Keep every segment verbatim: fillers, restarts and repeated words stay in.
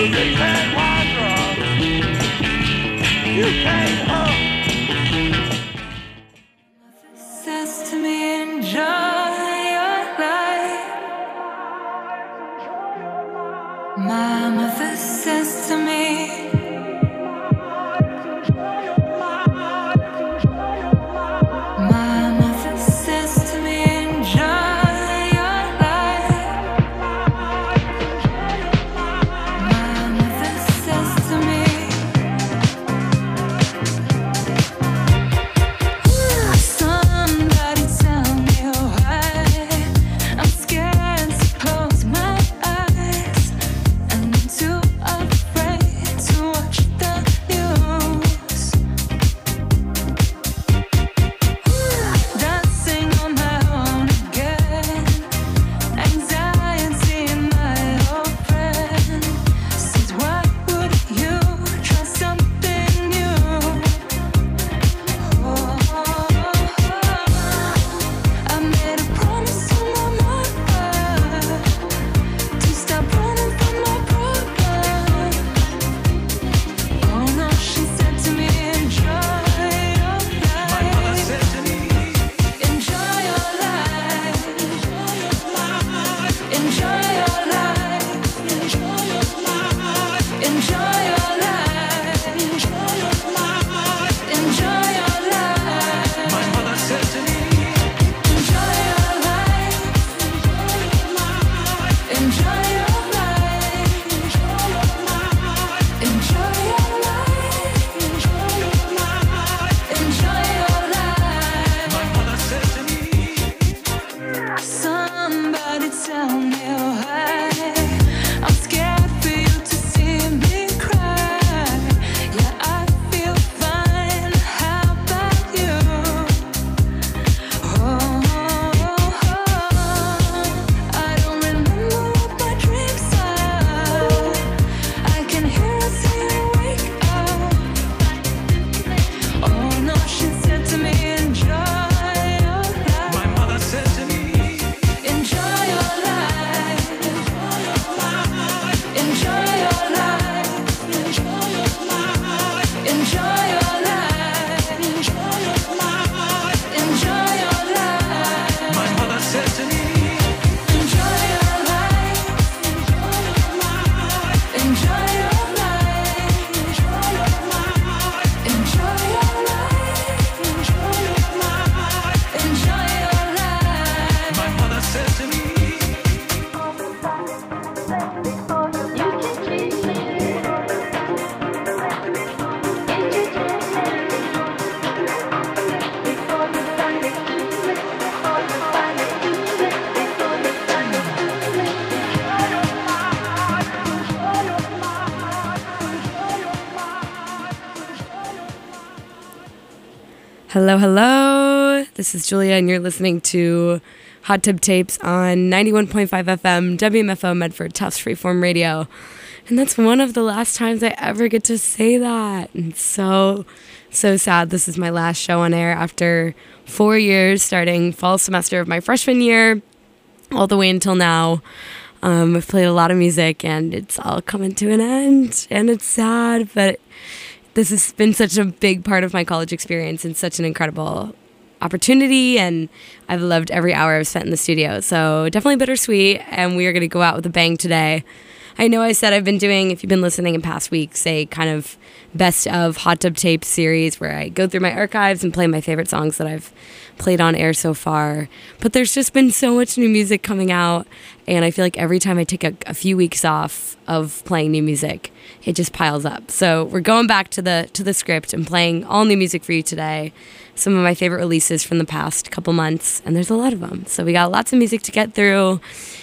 Hello, hello. This is Julia, and you're listening to Hot Tub Tapes on ninety-one point five F M, W M F O Medford, Tufts Freeform Radio. And that's one of the last times I ever get to say that. And so, so sad. This is my last show on air after four years, starting fall semester of my freshman year, all the way until now. Um, I've played a lot of music, and it's all coming to an end. And it's sad, but this has been such a big part of my college experience and such an incredible opportunity, and I've loved every hour I've spent in the studio. So definitely bittersweet, and we are going to go out with a bang today. I know I said I've been doing, if you've been listening in past weeks, a kind of best of Hot Tub Tapes series where I go through my archives and play my favorite songs that I've played on air so far. But there's just been so much new music coming out, and I feel like every time I take a, a few weeks off of playing new music, it just piles up. So we're going back to the to the script and playing all new music for you today. Some of my favorite releases from the past couple months, and there's a lot of them. So we got lots of music to get through,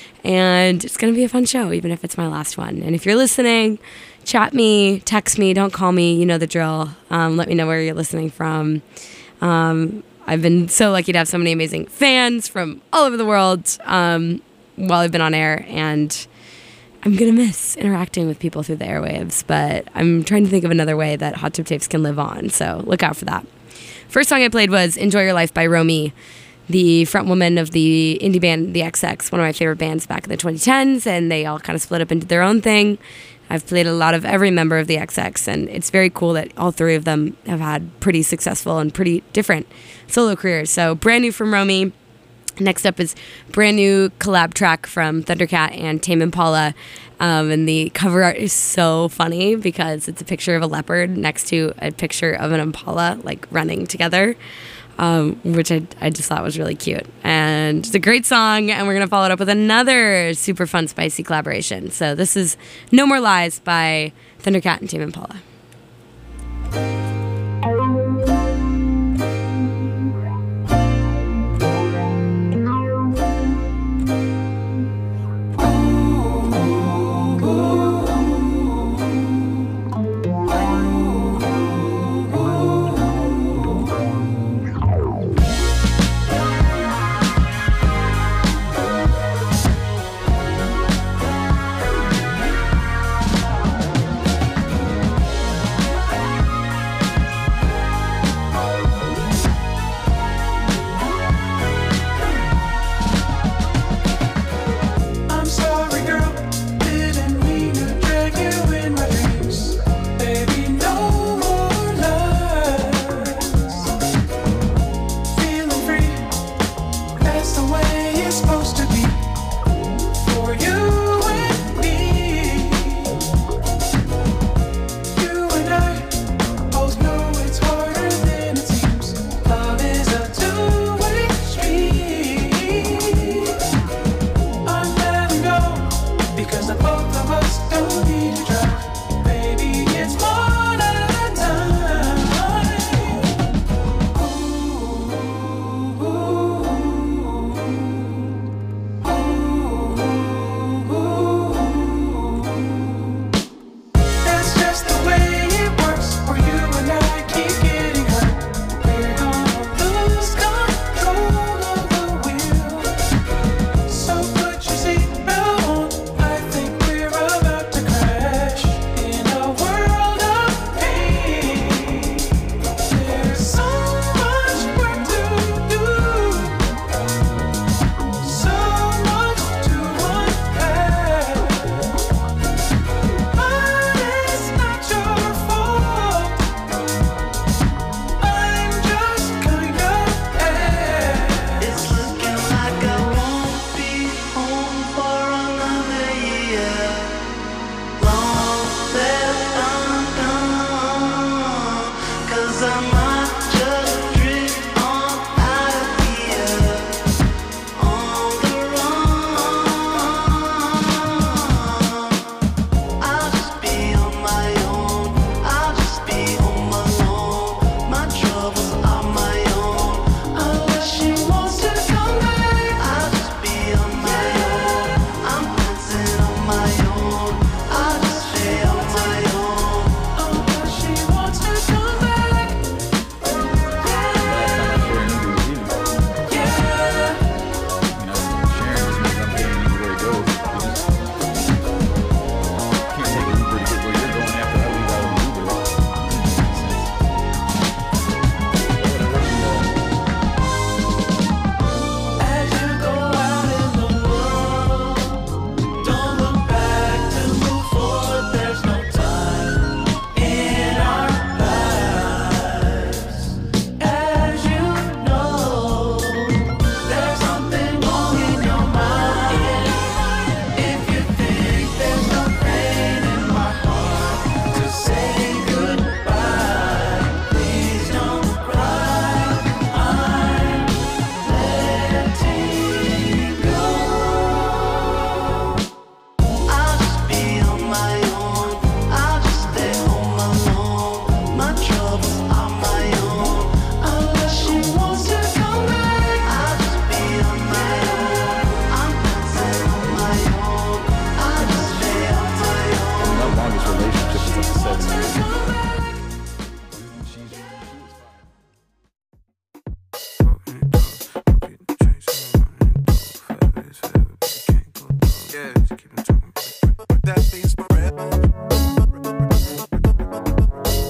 and it's going to be a fun show, even if it's my last one. And if you're listening, chat me, text me, don't call me, you know the drill. Um, let me know where you're listening from. Um, I've been so lucky to have so many amazing fans from all over the world um, while I've been on air, and I'm going to miss interacting with people through the airwaves, but I'm trying to think of another way that Hot Tub Tapes can live on, so look out for that. First song I played was Enjoy Your Life by Romy. the frontwoman of the indie band The X X, one of my favorite bands back in the twenty tens, and they all kind of split up into their own thing. I've played a lot of every member of The X X, and it's very cool that all three of them have had pretty successful and pretty different solo careers. So brand new from Romy. Next up is brand new collab track from Thundercat and Tame Impala. Um, and the cover art is so funny because it's a picture of a leopard next to a picture of an impala, like running together, um, which I, I just thought was really cute. And it's a great song, and we're going to follow it up with another super fun, spicy collaboration. So this is No More Lies by Thundercat and Tame Impala.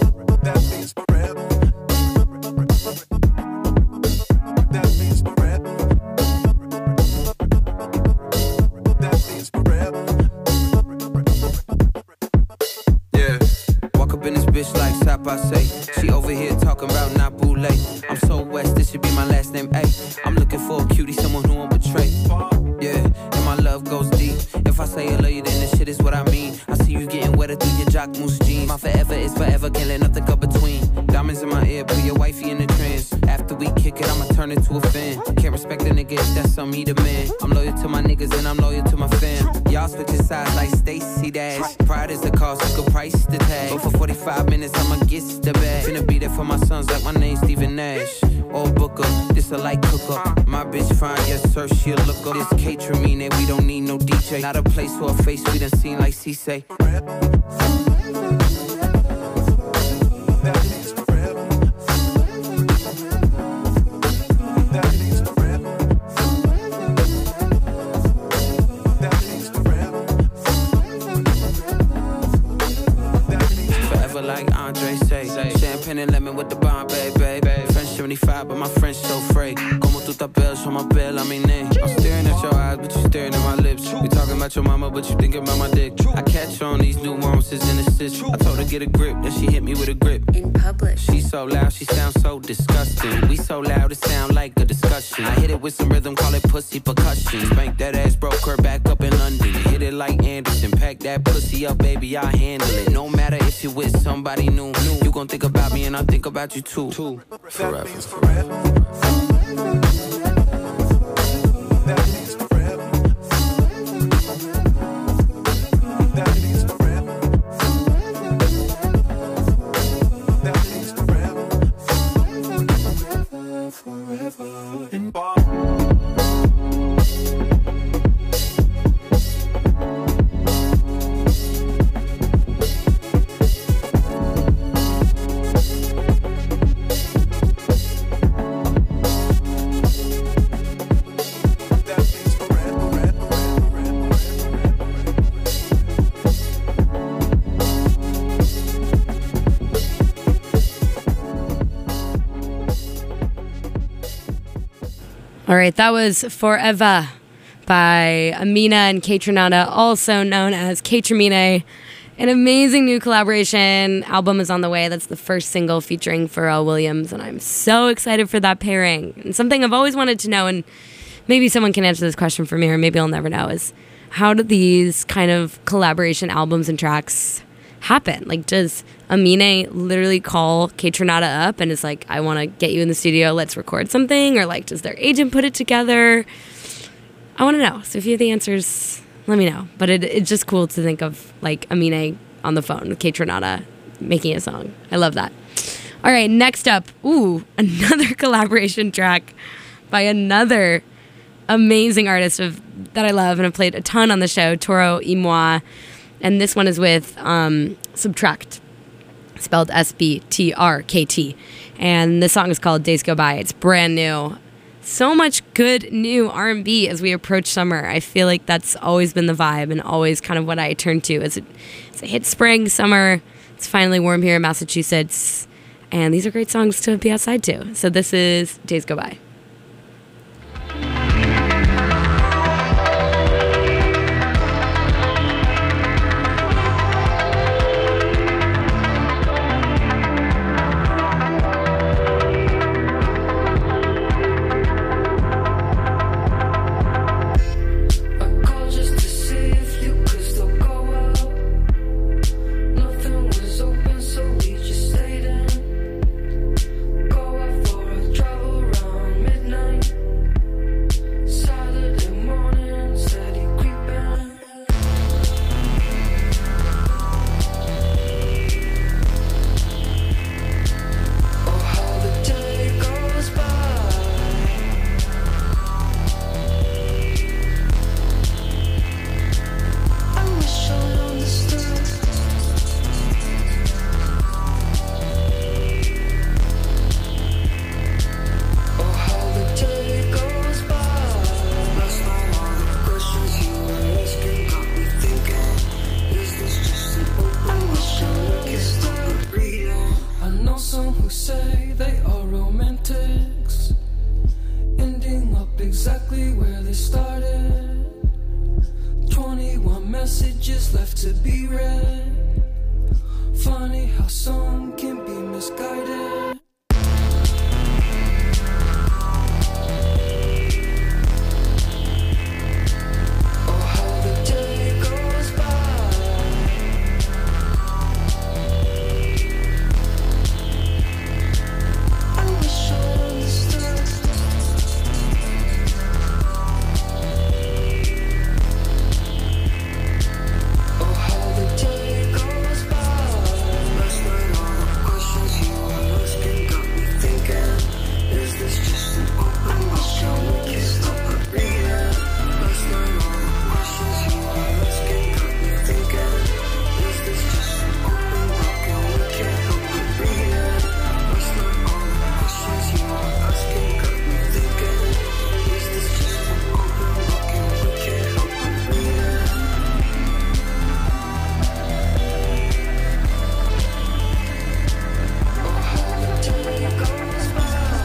That means forever. I say? She over here talking about Nabule. I'm so west, this should be my last name, A. I'm looking for a cutie, someone who won't betray. Yeah, and my love goes deep. If I say I love you, then this shit is what I mean. I see you getting wetter through your jock moose jeans. My forever is forever, can't let nothing go between. Diamonds in my ear, put your wifey in the trance. After we kick it, I'ma turn it to a fan. Can't respect a nigga if that's something he demand. I'm loyal to my niggas and I'm loyal to my fam. Y'all switching sides like Stacey Dash. Pride is the cost, you could price the tag. But for forty-five minutes, I'ma get the bag. Finna be there for my sons like my name's Stephen Nash. Or Booker, this a light cooker. My bitch fine, yes sir, she'll look up. This K-Tramine, we don't need no D J. Not a place for a face we done seen like C-Say. Forever like Andre say. Champagne and lemon with the Bombay, babe. French seventy-five, but my French so frayed. Como tu t'appelles, sur ma belle, I mean name. I'm staring at your eyes, but you staring at my lips. We talking about your mama, but you thinking about my dick. I catch on these nuances and assists. I told her get a grip, then she hit me with a grip. In public. She so loud, she sounds so disgusting. We so loud, it sound like a discussion. I hit it with some rhythm, call it pussy percussion. Spank that ass, broke her back up in London. Hit it like Anderson, pack that pussy up, baby, I handle it. No matter if you're with somebody new, you gon' think about me and I think about you too. Two. Forever. Forever. All right, that was Forever by Amina and Kaytranada, also known as K-Tramine. An amazing new collaboration album is on the way. That's the first single featuring Pharrell Williams, and I'm so excited for that pairing. And something I've always wanted to know, and maybe someone can answer this question for me, or maybe I'll never know, is how do these kind of collaboration albums and tracks happen? Like, does Amine literally call Kaytranada up and is like, I want to get you in the studio, let's record something? Or like, does their agent put it together? I want to know. So if you have the answers, let me know. But it, it's just cool to think of like Amine on the phone with Kaytranada making a song. I love that. All right, next up, ooh, another collaboration track by another amazing artist of that I love and have played a ton on the show, Toro y Moi. And this one is with um, Subtract, spelled S B T R K T. And this song is called Days Go By. It's brand new. So much good new R and B as we approach summer. I feel like that's always been the vibe and always kind of what I turn to as it, as it hits spring, summer. It's finally warm here in Massachusetts. And these are great songs to be outside to. So this is Days Go By. Exactly where they started. twenty-one messages left to be read. Funny how some can be misguided. Oh, how the day goes by. I wish I understood. Oh, how the day goes by. Last night all the questions you were asking got me thinking, is this just an open book and we can't stop reading? Last night all the questions you were asking got me thinking, is this just an open book and we can't help but reading? Last night all the questions you were asking got me thinking, is this just an open book and we can't help but reading? Oh, how the day goes by.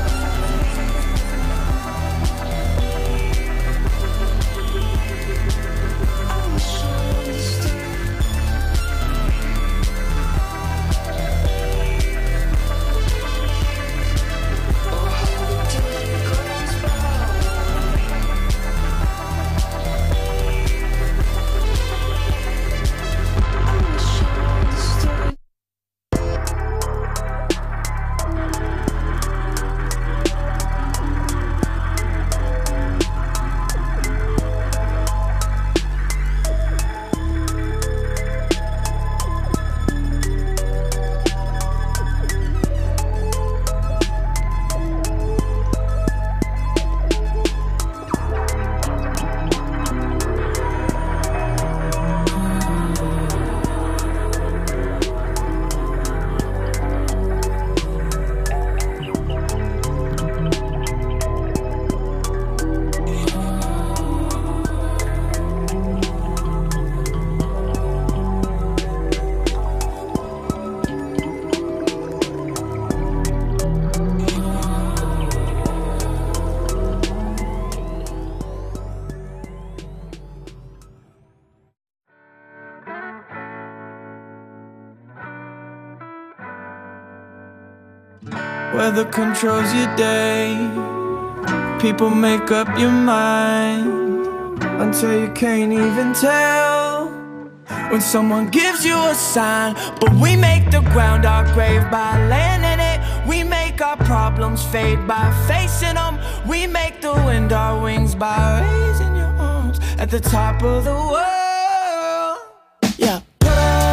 I wish I understood. Oh, how the day goes by. I wish I understood. Weather controls your day. People make up your mind until you can't even tell when someone gives you a sign. But we make the ground our grave by laying in it. We make our problems fade by facing them. We make the wind our wings by raising your arms at the top of the world. Yeah. Put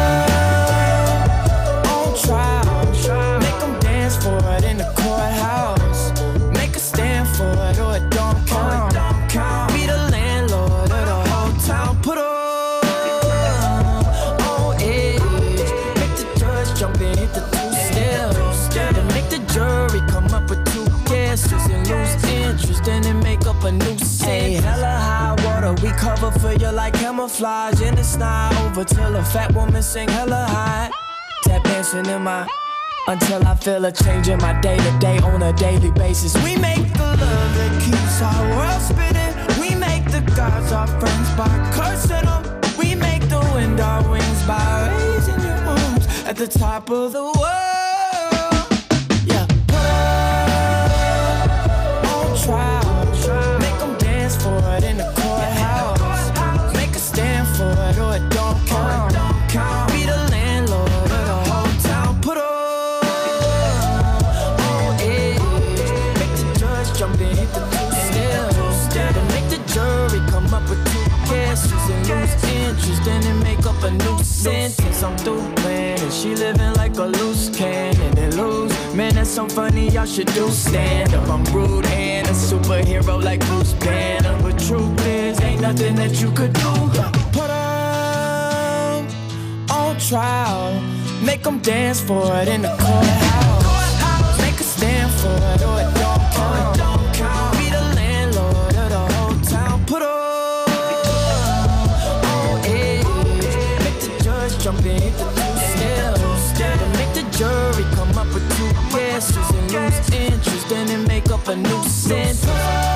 up on trial. Make them dance for it in the courthouse. Make a stand for it or it don't count. Be the landlord of the whole town. Put up on edge. Make the judge jump and hit the two steps. Then make the jury come up with two guesses and lose interest. Then they make up a new say. Hella high water, we cover for you like camouflage. And it's not over till a fat woman sing hella high. Tap dancing in my until I feel a change in my day-to-day on a daily basis. We make the love that keeps our world spinning. We make the gods our friends by cursing them. We make the wind our wings by raising your arms at the top of the world. Yeah. Put up on trial. Make them dance for it in the courthouse. Make a stand for it or it don't count. Be the landlord of the whole town. Put up jump and hit the two steps. Then make the jury come up with two guesses and lose interest. Then they make up a new sentence. I'm through playing and she living like a loose cannon and lose. Man, that's so funny, y'all should do stand up. I'm rude and a superhero like Bruce Banner. But truth is, ain't nothing that you could do. Put them on trial. Make them dance for it in the courthouse. Make a stand for it or it don't count. Be the landlord of the whole town. Put up on edge. Make the judge jump and hit the two steps. Then make the jury come up with two guesses and lose interest. Then they make up a new sentence.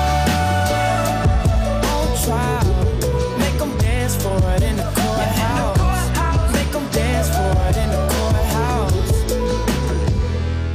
On trial. Make them dance for it in the courthouse. Make them dance for it in the courthouse.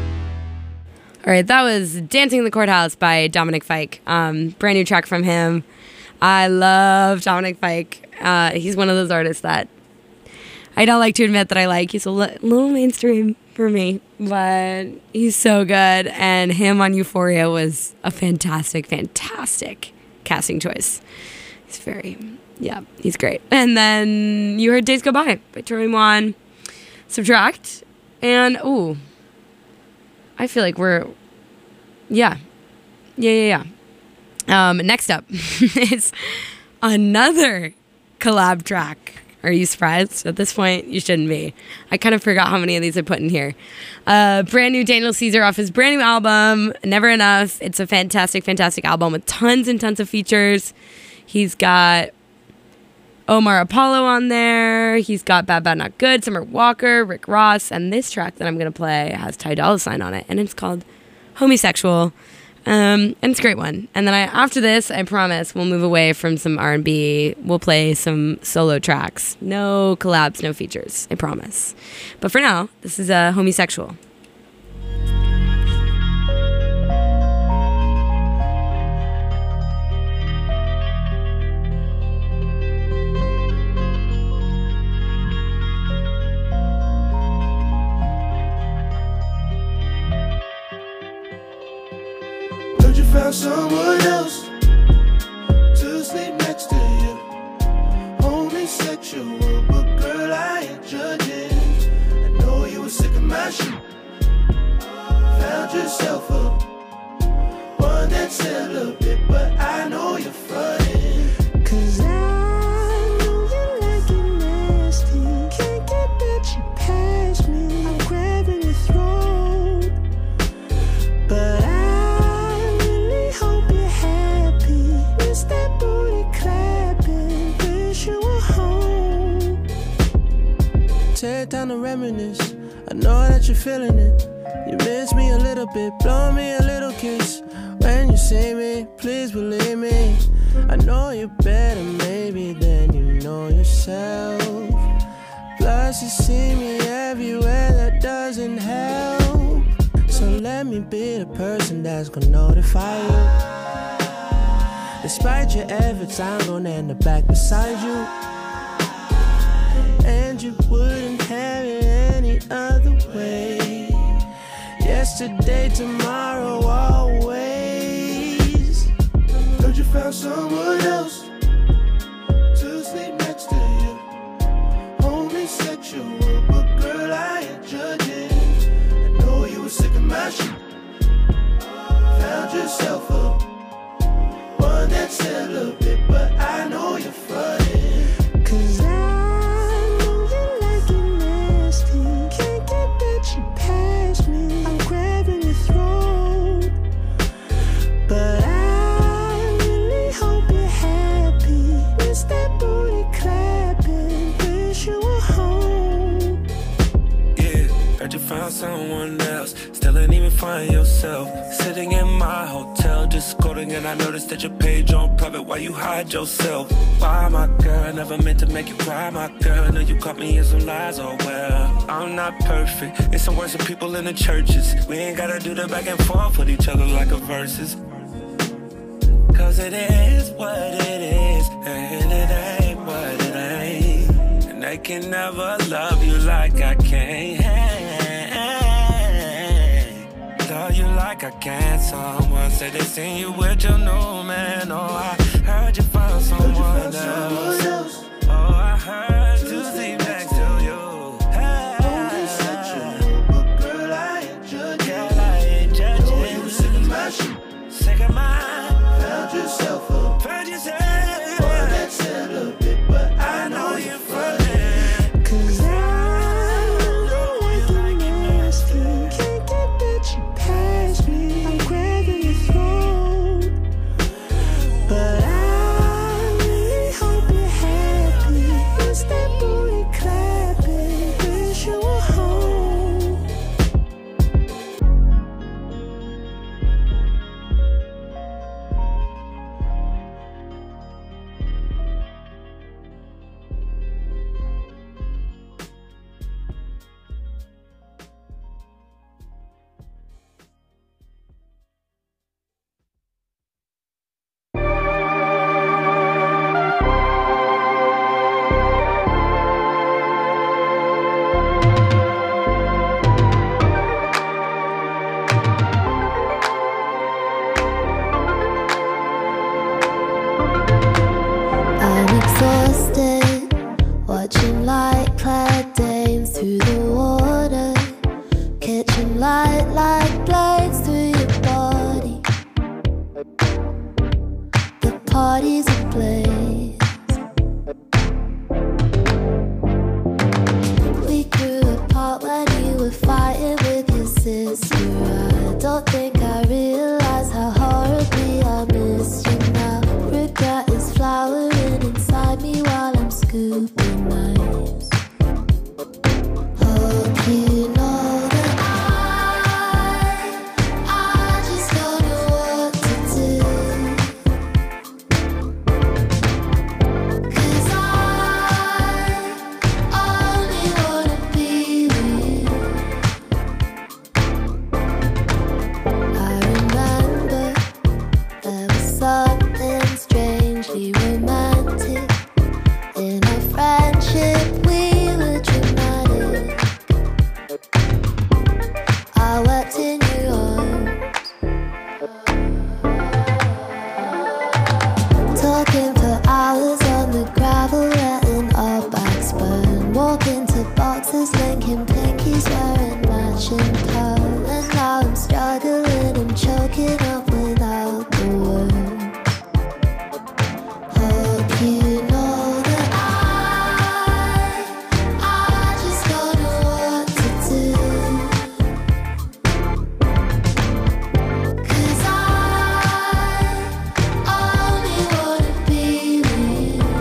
All right, that was Dancing in the Courthouse by Dominic Fike. Um, brand new track from him. I love Dominic Fike. Uh, he's one of those artists that I don't like to admit that I like. He's a li- little mainstream for me, but he's so good. And him on Euphoria was a fantastic, fantastic casting choice. He's very, yeah, he's great. And then you heard Days Go By by Troy Sivan, Subtract, and, ooh, I feel like we're, yeah, yeah, yeah, yeah. Um, next up is another collab track. Are you surprised? At this point, you shouldn't be. I kind of forgot how many of these I put in here. Uh, brand new Daniel Caesar off his brand new album, Never Enough. It's a fantastic, fantastic album with tons and tons of features. He's got Omar Apollo on there. He's got Bad Bad Not Good, Summer Walker, Rick Ross, and this track that I'm going to play has Ty Dolla $ign on it, and it's called Homosexual, um, and it's a great one. And then I, after this, I promise we'll move away from some R and B. We'll play some solo tracks. No collabs, no features, I promise. But for now, this is uh, Homosexual. Found someone else to sleep next to you. Homosexual, but girl, I ain't judging. I know you were sick of my shit. Found yourself a one that's celibate, but I know you're frontin'. Cause I know you like it nasty. Can't get that you past me. I'm grabbing your throat, but I that booty clapping, wish you were home. Tear down to reminisce. I know that you're feeling it. You miss me a little bit, blow me a little kiss. When you see me, please believe me. I know you better maybe than you know yourself. Plus you see me everywhere, that doesn't help. So let me be the person that's gonna notify you. Despite your efforts, I'm gonna end up back beside you. And you wouldn't have it any other way. Yesterday, tomorrow, always. Heard you found someone else to sleep next to you. Homosexual, but girl, I ain't judging. I know you were sick of my shit. Found yourself a one that's celibate, but I know you're frontin'. Cause I know you like it nasty. Can't get that you past me. I'm grabbing your throat, but I really hope you're happy. Miss that booty clapping, wish you were home. Yeah, heard you found someone else. Still ain't even find yourself. Sitting in my hotel, just scrolling, and I noticed that your page on private. Why you hide yourself? Why, my girl? Never meant to make you cry, my girl. Know you caught me in some lies, oh well. I'm not perfect. It's some worse than people in the churches. We ain't gotta do the back and forth with each other like a verses. Cause it is what it is, and it ain't what it ain't. And I can never love you like I can. Love you like I can. Someone said they seen you with your new man. Oh, I heard you found someone else. Oh, I heard you sleep next to you. Hey, but girl, I ain't judging. girl, I ain't judging. Know you were sick of my shit. Sick of mine. Found yourself a Found yourself. one that's celibate, but I know you're frontin'. Cause I know you like it nasty. Can't get that you past me. I'm grabbing your throat, but I really hope you're happy. It's that booty was linking pinkies wearing matching pearl. And now I'm struggling and choking up without the words. Hope you know that I, I just don't know what to do. 'Cause I only wanna be with you.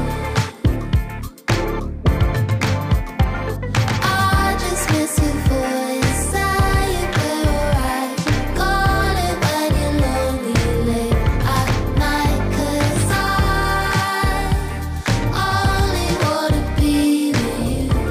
I just miss your voice, saying we're alright. Call it when you're lonely late at night. 'Cause I only wanna be with you.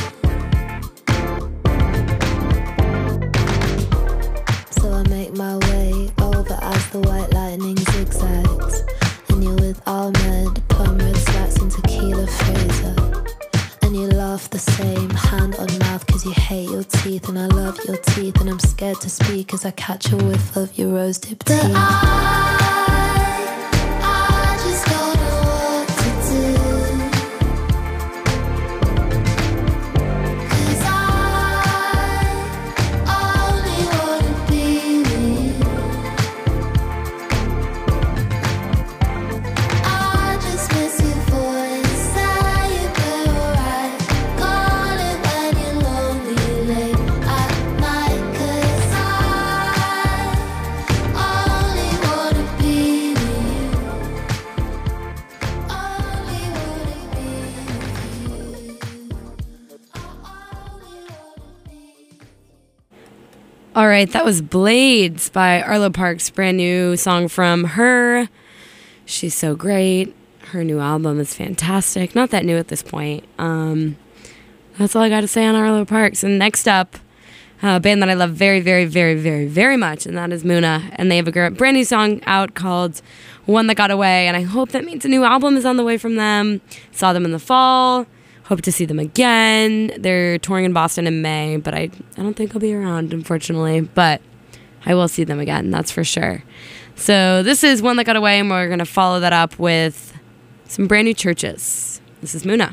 So I make my way over as the white lightning zigzags, and you're with Ahmed, perm red slacks and tequila Fraser. And you laugh the same, hand on mouth, cause you hate your teeth. And I love your teeth, and I'm scared to speak as I catch a whiff of your rose dipped tea. But I, I just don't know what to do. 'Cause I only wanna be with you. I just miss your voice, saying we're alright. Call it when you're lonely late at night. 'Cause I only wanna be with you. Only wanna be with you. I only wanna be. All right, that was Blades by Arlo Parks, brand new song from her. She's so great. Her new album is fantastic. Not that new at this point. Um, that's all I got to say on Arlo Parks. And next up, a band that I love very, very, very, very, very much, and that is Muna. And they have a gr- brand new song out called One That Got Away. And I hope that means a new album is on the way from them. Saw them in the fall. Hope to see them again. They're touring in Boston in May, but I, I don't think I'll be around, unfortunately. But I will see them again, that's for sure. So this is One That Got Away, and we're going to follow that up with some brand new Churches. This is Muna.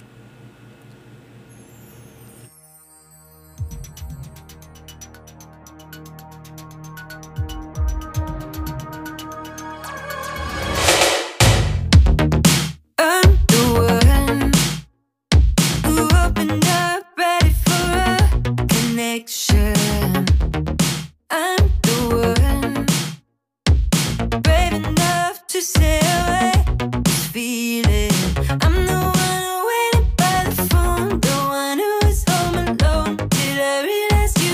I'm the one who opened up, ready for a connection. I'm the one brave enough to say away this feeling. I'm the one who waited by the phone, the one who was home alone. Did I realize you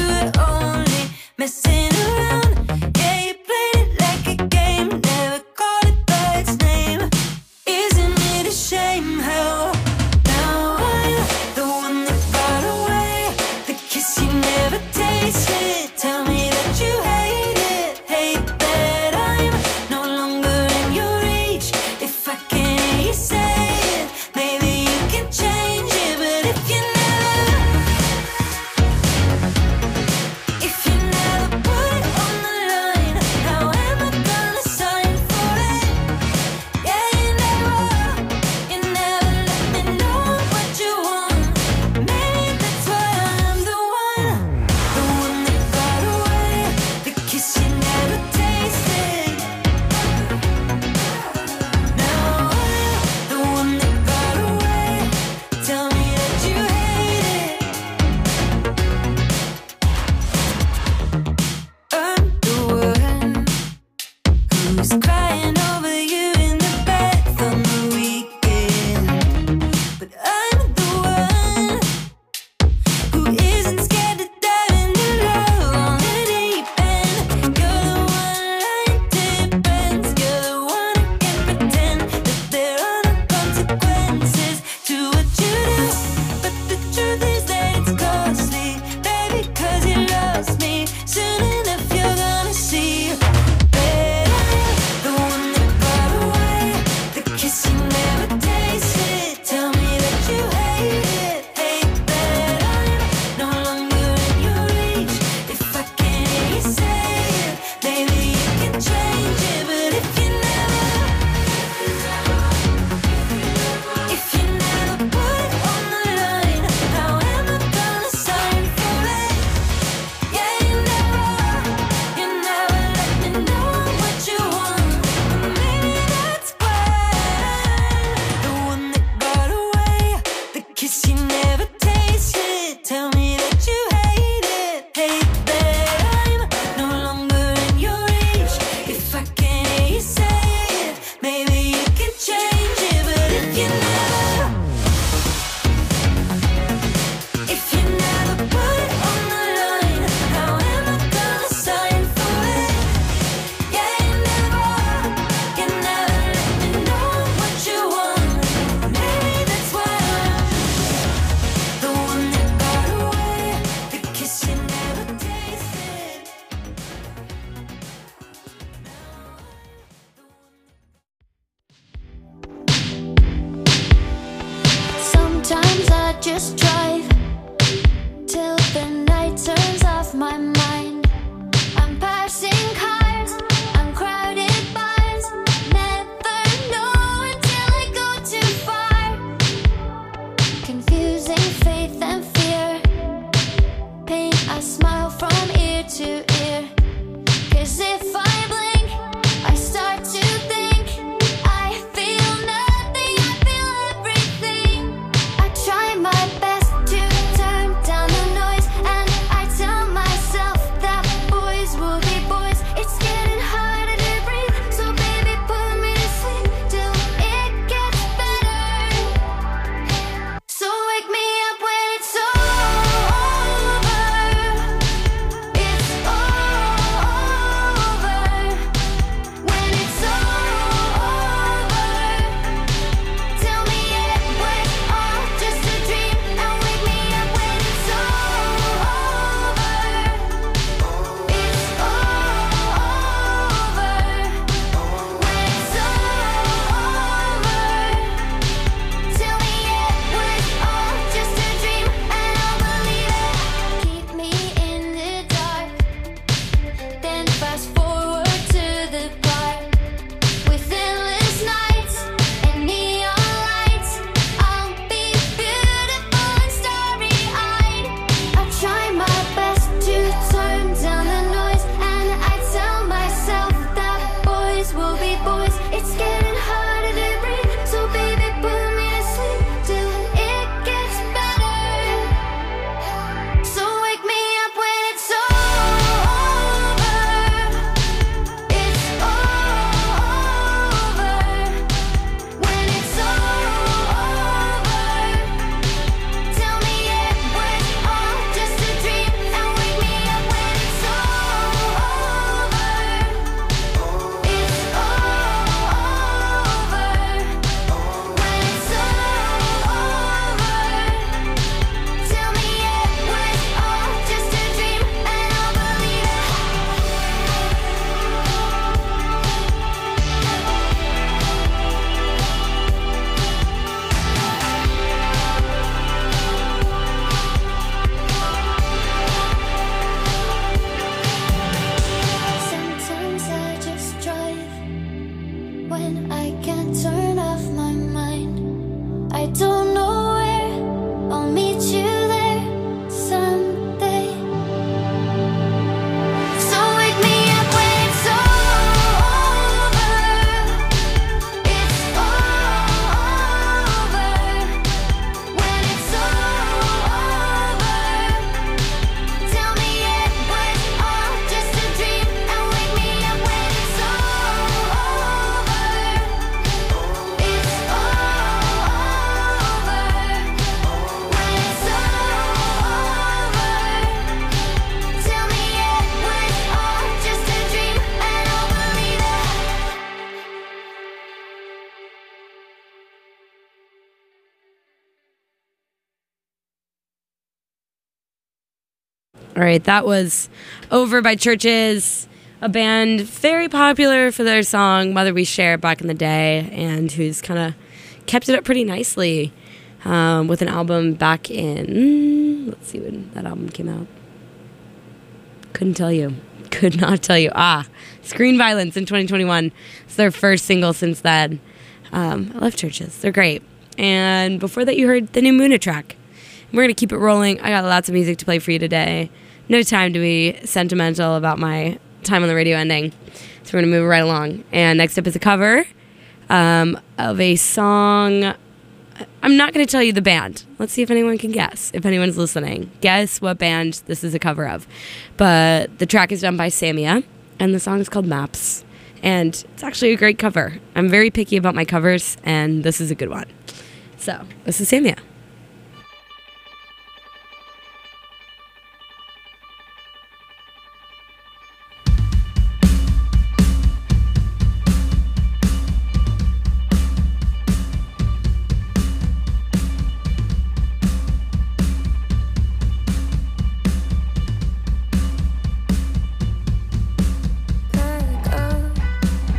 All right, that was Over by Churches, a band very popular for their song Mother We Share back in the day, and who's kind of kept it up pretty nicely um, with an album back in, let's see when that album came out. Couldn't tell you. Could not tell you. Ah, Screen Violence in twenty twenty-one. It's their first single since then. Um, I love Churches. They're great. And before that, you heard the new Muna track. We're going to keep it rolling. I got lots of music to play for you today. No time to be sentimental about my time on the radio ending. So we're going to move right along. And next up is a cover um, of a song. I'm not going to tell you the band. Let's see if anyone can guess. If anyone's listening, guess what band this is a cover of. But the track is done by Samia, and the song is called Maps. And it's actually a great cover. I'm very picky about my covers, and this is a good one. So, this is Samia.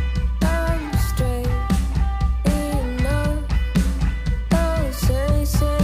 Back up, I'm straight enough. Oh, say, say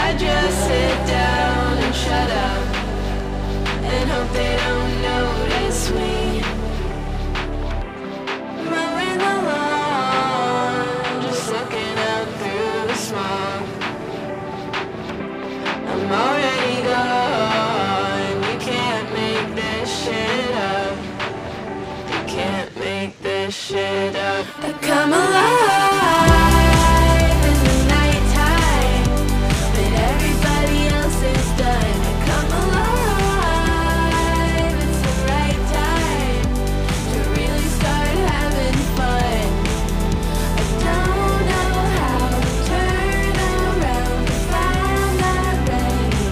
I just sit down and shut up and hope they don't notice me. Mowing the lawn, just looking up through the smog. I'm already gone. You can't make this shit up. You can't make this shit up. I come alive in the nighttime when everybody else is done. I come alive. It's the right time to really start having fun. I don't know how to turn around if I'm not ready.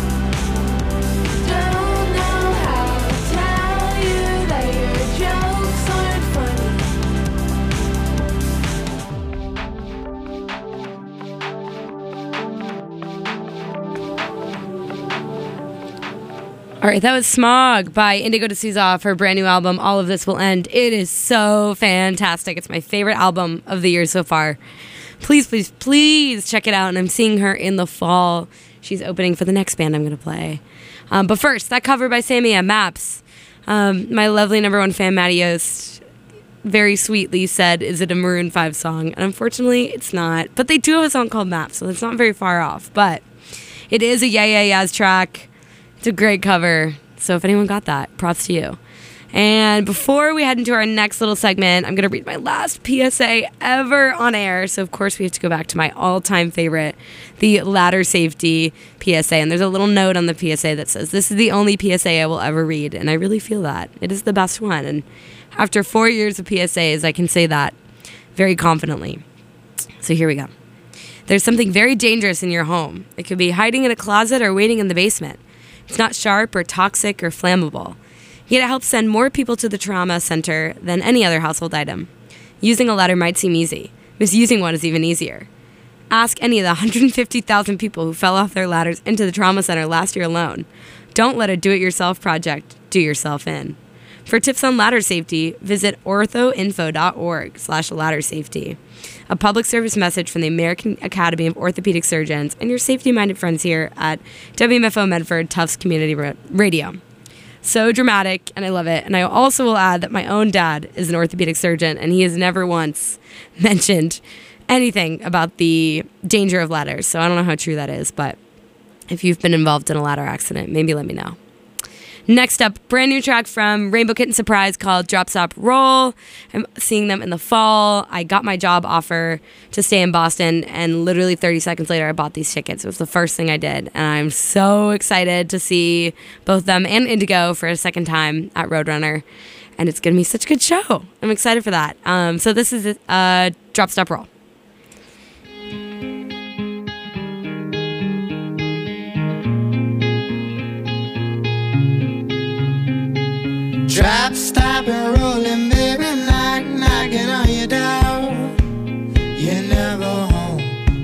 Don't know how to tell you that your jokes aren't funny. All right, that was Smog by Indigo D'Souza off her brand new album, All of This Will End. It is so fantastic. It's my favorite album of the year so far. Please, please, please check it out. And I'm seeing her in the fall. She's opening for the next band I'm going to play. Um, but first, that cover by Samia, Maps. Um, my lovely number one fan, Maddie Yost, very sweetly said, is it a Maroon five song? And unfortunately, it's not. But they do have a song called Maps, so it's not very far off. But it is a Yeah Yeah Yeahs track. It's a great cover. So if anyone got that, props to you. And before we head into our next little segment, I'm going to read my last P S A ever on air. So, of course, we have to go back to my all-time favorite, the ladder safety P S A. And there's a little note on the P S A that says, this is the only P S A I will ever read. And I really feel that. It is the best one. And after four years of P S As, I can say that very confidently. So here we go. There's something very dangerous in your home. It could be hiding in a closet or waiting in the basement. It's not sharp or toxic or flammable. Yet it helps send more people to the trauma center than any other household item. Using a ladder might seem easy. Misusing one is even easier. Ask any of the one hundred fifty thousand people who fell off their ladders into the trauma center last year alone. Don't let a do-it-yourself project do yourself in. For tips on ladder safety, visit orthoinfo.org slash ladder safety. A public service message from the American Academy of Orthopedic Surgeons and your safety-minded friends here at W M F O Medford Tufts Community Radio. So dramatic, and I love it. And I also will add that my own dad is an orthopedic surgeon, and he has never once mentioned anything about the danger of ladders. So I don't know how true that is, but if you've been involved in a ladder accident, maybe let me know. Next up, brand new track from Rainbow Kitten Surprise called Drop Stop Roll. I'm seeing them in the fall. I got my job offer to stay in Boston, and literally thirty seconds later, I bought these tickets. It was the first thing I did, and I'm so excited to see both them and Indigo for a second time at Roadrunner, and it's going to be such a good show. I'm excited for that. Um, so this is uh, Drop Stop Roll. Drop, stop, and rolling, baby, knock, knocking on your door. You're never home.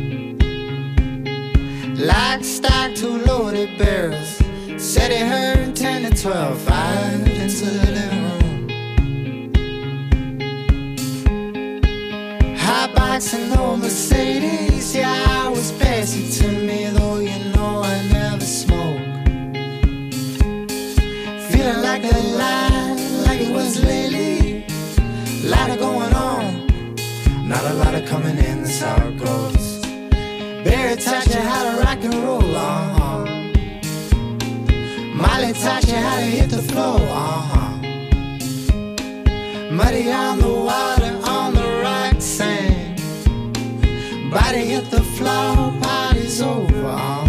Lock, stock, two loaded barrels. Said it heard ten to twelve, five into the living room. Hot box and old Mercedes, yeah, I was passing to me, though you know I never smoke. Feeling like a lie. It was lately, lot of going on, not a lot of coming in, that's how it goes. Barry taught you how to rock and roll, uh-huh. Molly taught you how to hit the floor, uh-huh. Muddy on the water, on the rock sand. Body hit the floor, party's over, uh-huh.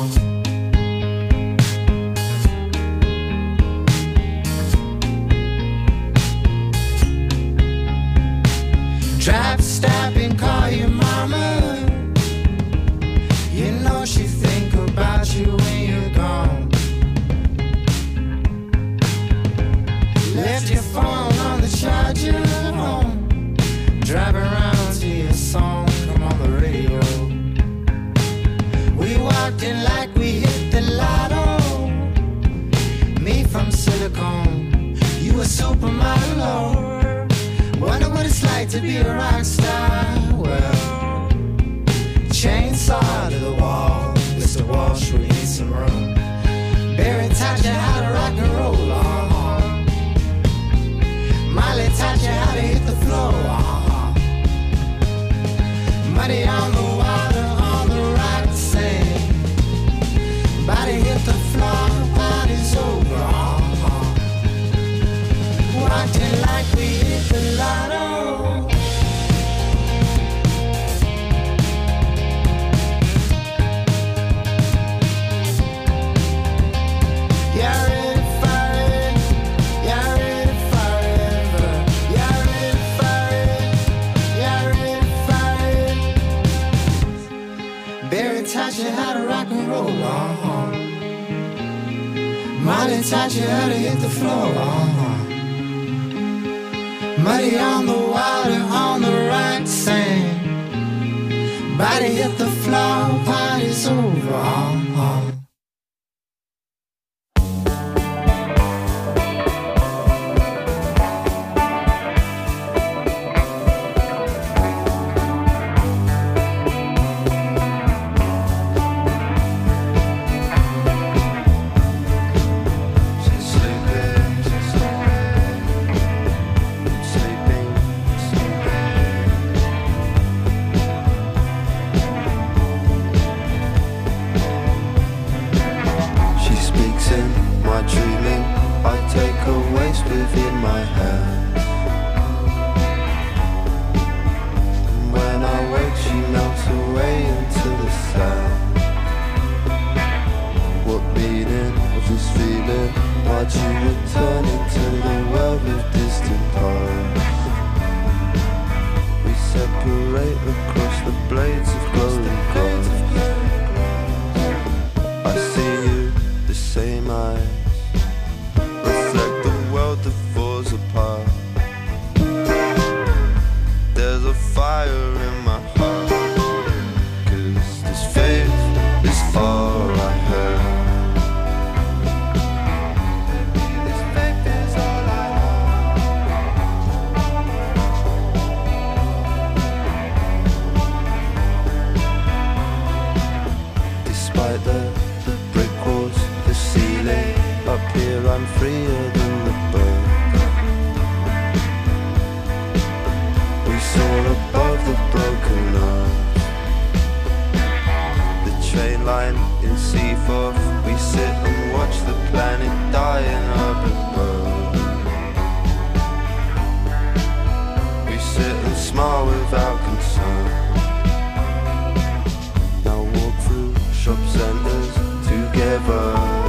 Drop, stop, and call your mama. You know she think about you when you're gone. Left your phone on the charger at home. Drive around to your song, come on the radio. We walked in like we hit the lotto. Me from Silicon, you a supermodel. Wonder what it's like to be a rock star. Well, chainsaw to the wall, Mister rock and roll, uh-huh. Molly taught you how to hit the floor, uh-huh. Muddy on the water, on the rock sand. Body hit the floor, party's over, uh-huh. Within my hands, and when I wake she melts away into the sand. What meaning was this feeling? Why'd you return into the world of distant past? We separate across the blades of glowing glass. I see you, the same eyes reflect the world that falls apart. There's a fire in my heart, 'cause this faith is all I have. This faith is all I have. Despite the, the brick walls, the ceiling, up here I'm freer than the bird. We soar above the broken earth. The train line in Seaforth, we sit and watch the planet die in urban bird. We sit and smile without concern. Now walk through shop centres together.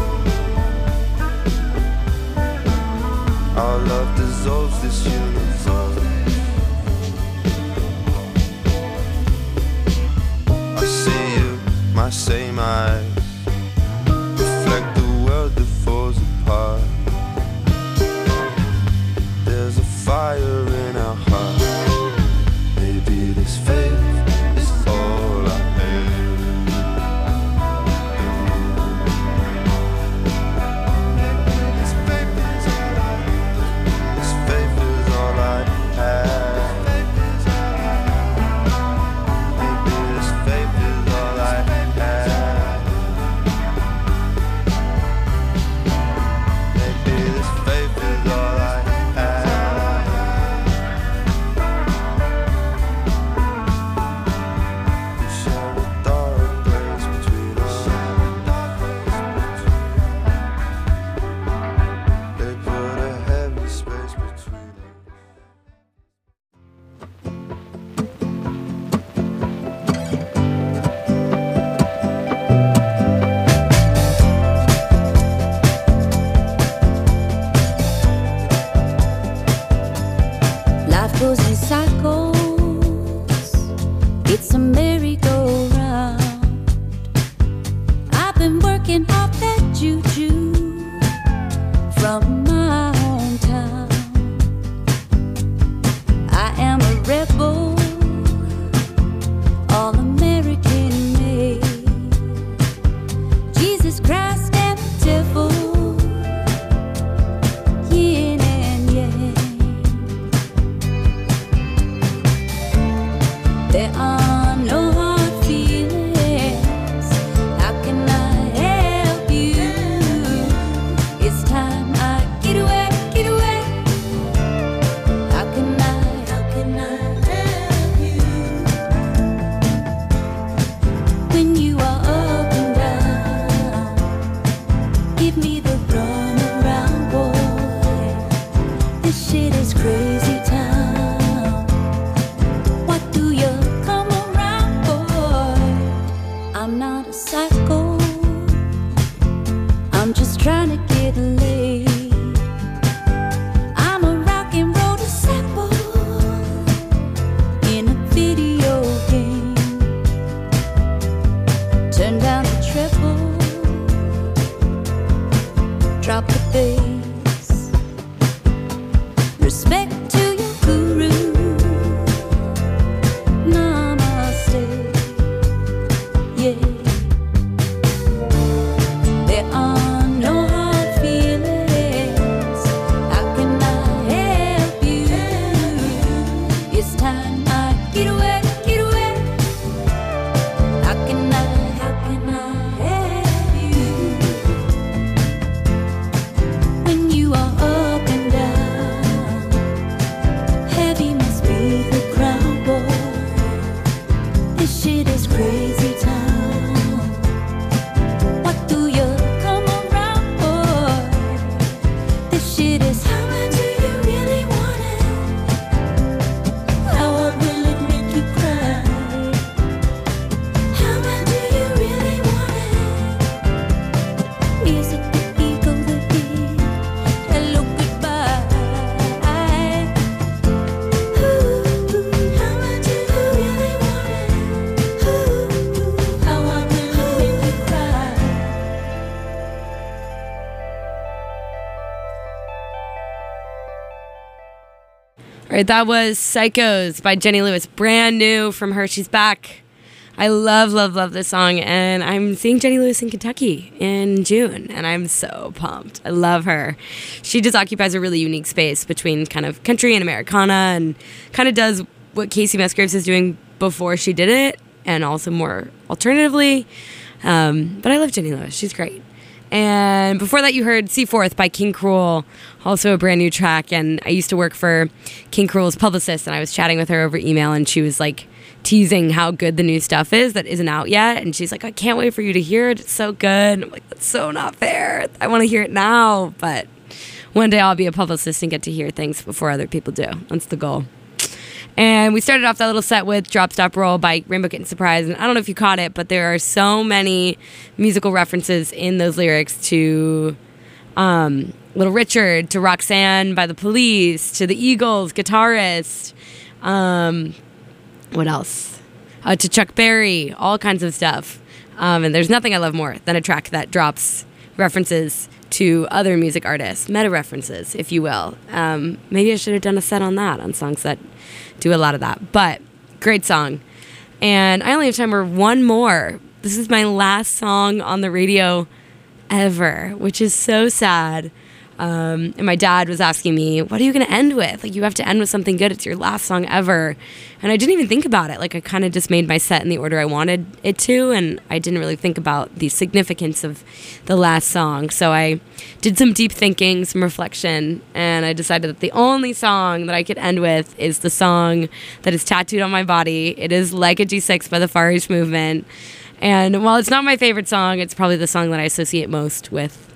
Our love dissolves this universe. I see you, my same eyes reflect the world that falls apart. There's a fire in our heart. Maybe this faith is all I have. drop the bass. Respect to your guru. Namaste. Yeah. There are no hard feelings. How can I help you? It's time I get away, get away. How can I, how can I help you? When you are up and down, heavy must be the crown, boy. This shit is crazy town. What do you come around for? This shit is how much do you really want it? How hard will it make you cry? How much do you really want it? Is it the ego, the beat? Hello, goodbye. Ooh, how much do you really want it? Ooh, how hard will it make you cry? All right, that was Psychos by Jenny Lewis, brand new from her. She's back. I love, love, love this song, and I'm seeing Jenny Lewis in Kentucky in June, and I'm so pumped. I love her. She just occupies a really unique space between kind of country and Americana, and kind of does what Casey Musgraves is doing before she did it, and also more alternatively. Um, but I love Jenny Lewis. She's great. And before that, you heard Seaforth by King Cruel, also a brand new track. And I used to work for King Cruel's publicist, and I was chatting with her over email, and she was like teasing how good the new stuff is that isn't out yet. And she's like, I can't wait for you to hear it. It's so good. And I'm like, that's so not fair. I want to hear it now. But one day I'll be a publicist and get to hear things before other people do. That's the goal. And we started off that little set with Drop, Stop, Roll by Rainbow Kitten Surprise. And I don't know if you caught it, but there are so many musical references in those lyrics to um, Little Richard, to Roxanne by the Police, to the Eagles, guitarist. Um, what else? Uh, to Chuck Berry, all kinds of stuff. Um, and there's nothing I love more than a track that drops references to other music artists, meta references, if you will. Um, maybe I should have done a set on that, on songs that do a lot of that. But great song. And I only have time for one more. This is my last song on the radio ever, which is so sad. Um, and my dad was asking me, what are you going to end with? Like, you have to end with something good. It's your last song ever. And I didn't even think about it. Like, I kind of just made my set in the order I wanted it to, and I didn't really think about the significance of the last song. So I did some deep thinking, some reflection, and I decided that the only song that I could end with is the song that is tattooed on my body. It is Like a G six by the Far East Movement. And while it's not my favorite song, it's probably the song that I associate most with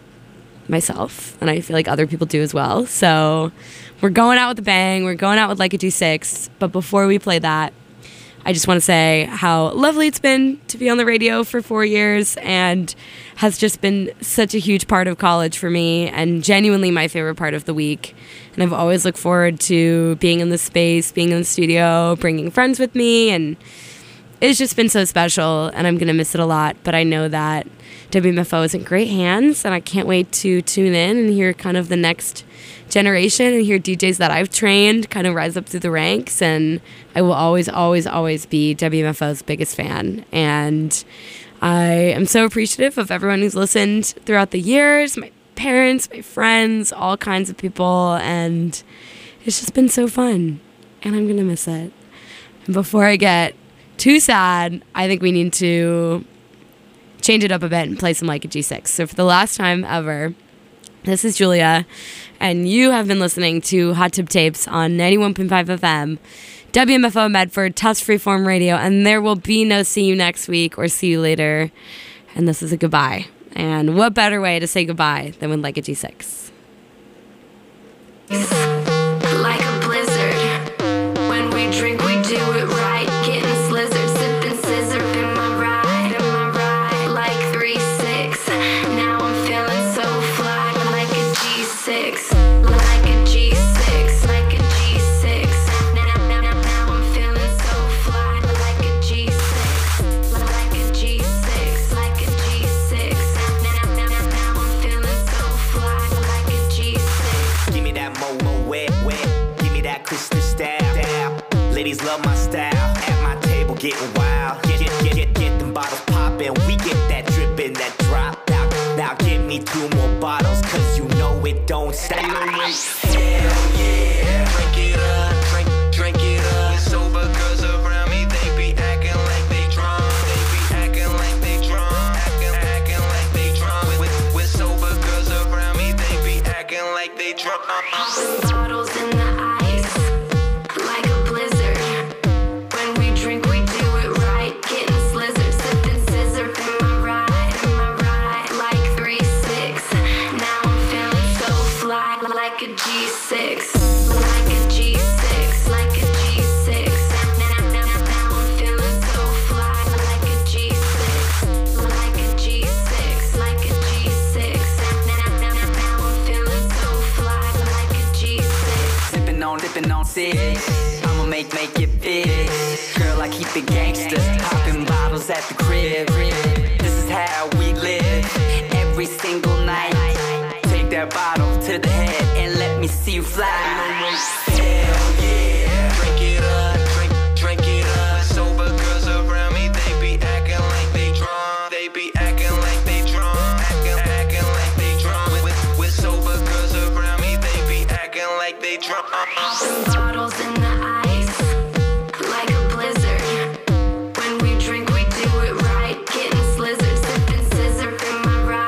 myself, and I feel like other people do as well. So we're going out with a bang. We're going out with Like a G six. But before we play that, I just want to say how lovely it's been to be on the radio for four years and has just been such a huge part of college for me and genuinely my favorite part of the week. And I've always looked forward to being in the space, being in the studio, bringing friends with me, and it's just been so special, and I'm going to miss it a lot. But I know that W M F O is in great hands, and I can't wait to tune in and hear kind of the next generation and hear D Js that I've trained kind of rise up through the ranks. And I will always, always, always be W M F O's biggest fan. And I am so appreciative of everyone who's listened throughout the years, my parents, my friends, all kinds of people. And it's just been so fun, and I'm going to miss it. And before I get too sad, I think we need to change it up a bit and play some Like a G six. So for the last time ever, this is Julia, and you have been listening to Hot Tub Tapes on ninety-one point five F M, W M F O Medford, Tufts Freeform Radio, and there will be no see you next week or see you later. And this is a goodbye. And what better way to say goodbye than with Like a G six? Like a blizzard. When we drink, we do it right. Getting slizzard, sipping scissor. Been my ride, been my ride. Like three six. Now I'm feeling so fly. Like a G six. Like a G six. Like a G six. Now, now, now, now I'm feeling so fly. Like a G six. Like a G six. Like a G six. Now, now, now, now I'm feeling so fly. getting wild. Get, get, get, get, get them bottles poppin'. We get that drippin', that drop. Now, now give me two more bottles, cause you know it don't stop. Hell yeah, drink it up, drink, drink it up. Sober girls around me, they be acting like they drunk. They be acting like they drunk, acting, acting like they drunk. With, with sober girls around me, they be acting like they drunk. Bottles in the ice, like a blizzard. When we drink, we do it right. Getting slizzard, sipping scissor. In my ride, in my ride, like three six. Now I'm feeling so fly, like a G six, like a G six, like a G six. Now, now, now I'm feeling so fly, like a G six, like a G six, like a G six. Now, now, now I'm feeling so fly, like a G six. Sippin' on, dippin' on six. I'ma make, make it fit. Girl, I keep it gangsta. Poppin' bottles at the crib. This is how we live. Every single night. Take that bottle to the head and let me see you fly. Hell yeah. Drink it up, drink, drink it up. Sober girls around me, they be acting like they drunk. They be acting like they drunk. Acting, acting like they drunk. With, with sober girls around me, they be acting like they drunk.